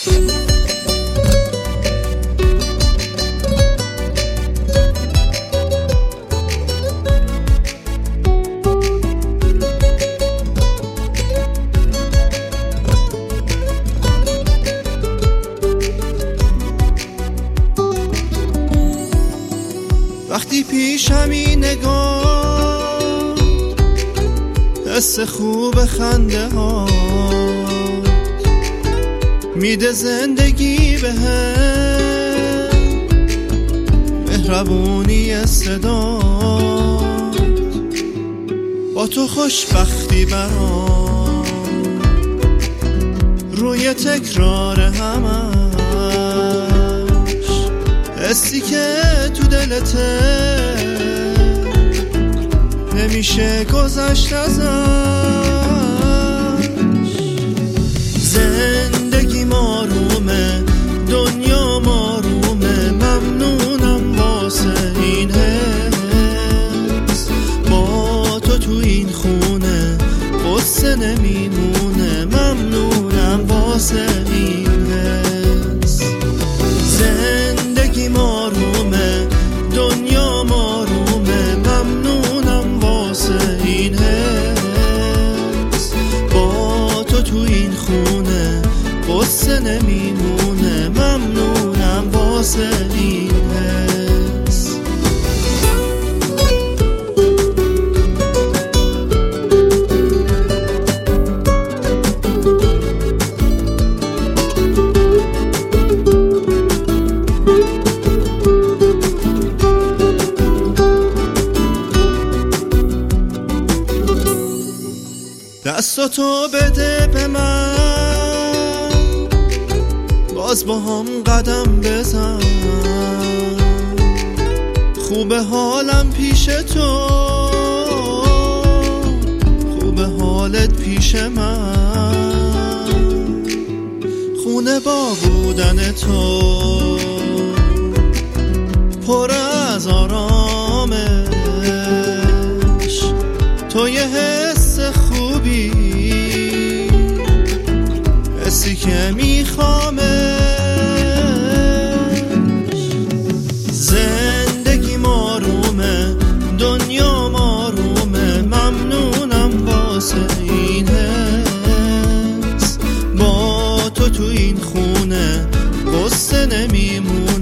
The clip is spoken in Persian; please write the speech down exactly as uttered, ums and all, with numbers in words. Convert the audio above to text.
وقتی پیشمی نگاه حس خوب خنده ها میده زندگی به هم مهربونی صدا با تو خوشبختی برام روی تکرار همش حسی که تو دلته نمیشه گذشت ازش. زندگی مارومه دنیا مارومه ممنونم واسه این حس با تو تو این خونه قصه نمیمونه ممنونم واسه این حس. زندگی مارومه دنیا مارومه ممنونم واسه این حس با تو تو این خونه قصه نمیمونه ممنونم واسه این حس. دستاتو بده به من باز با هم قدم بزن خوبه حالم پیش تو خوبه حالت پیش من خونه با بودن تو پر از آرامش تو یه حس خوبی حسی که میخوامش. زندگی مارومه دنیا مارومه ممنونم واسه این حس با تو تو این خونه قصه نمیمونه